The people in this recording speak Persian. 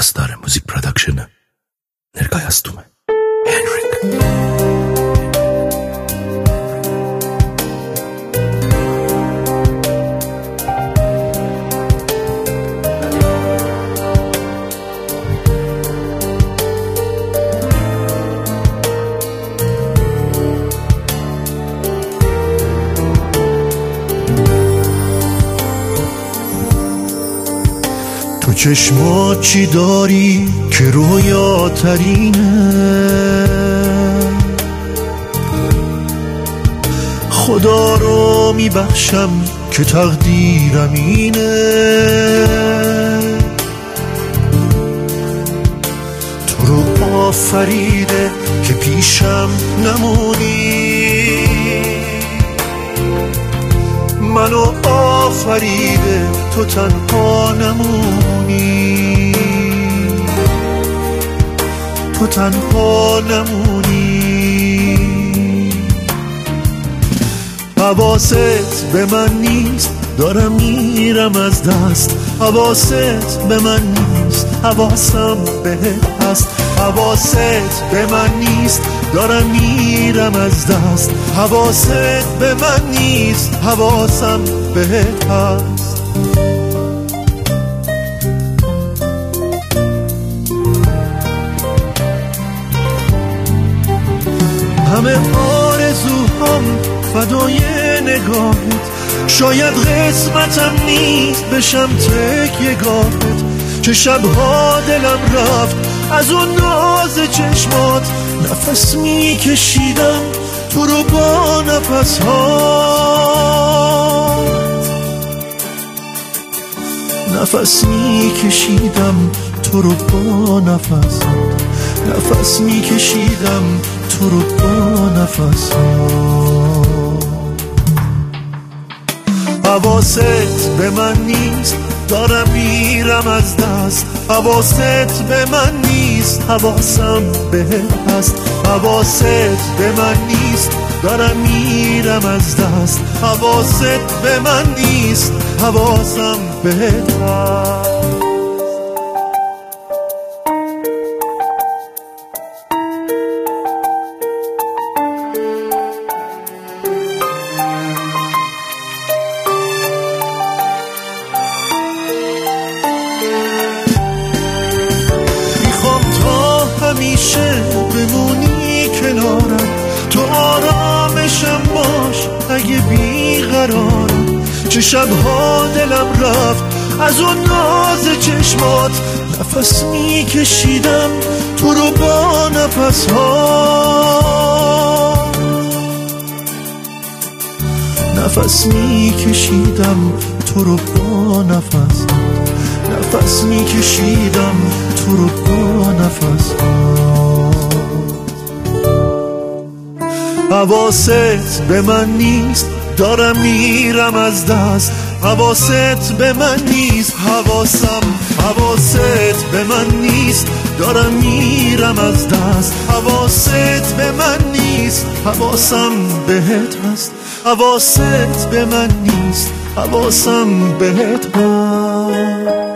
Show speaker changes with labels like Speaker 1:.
Speaker 1: Aslar Müzik Production'ı Nergayastume Henrik.
Speaker 2: تو چشمات چی داری که رویاترینه؟ خدا رو میبخشم که تقدیرم اینه. تو رو آفریده که پیشم نمونی، منو آفریده تو تنها نمونی، تو تنها نمونی. حواست به من نیست، دارم میرم از دست. حواست به من نیست، حواسم بهت هست. حواست به من نیست، دارم میرم از دست. حواست به من نیست، حواسم بهت هست. همه آرزوهام فدای نگاهت، شاید قسمتم نیست بشم تکیه‌گاهت. چه شبها دلم رفت از اون ناز چشمات، نفس میکشیدم تو رو با نفس ها، نفس میکشیدم تو رو با نفس ها، نفس میکشیدم تو رو با نفس ها. حواست به من نیست، دارم میرم از دست. حواست به من نیست، حواسم بهت هست. حواست به من نیست، دارم میرم از دست. حواست به من نیست، حواسم بهت هست. همیشه بمونی کنارم، تو آرامشم باش اگه بیقرارم. چه شبها دلم رفت از اون ناز چشمات، نفس میکشیدم تو رو با نفس ها، نفس میکشیدم تو رو با نفس ها، نفس میکشیدم تو رو با نفس ها. حواست به من نیست، دارم میرم از دست. حواست به من نیست، حواست به من نیست، دارم میرم از دست. حواست به من نیست، حواسم بهت هست. حواست به من نیست، حواسم بهت هست.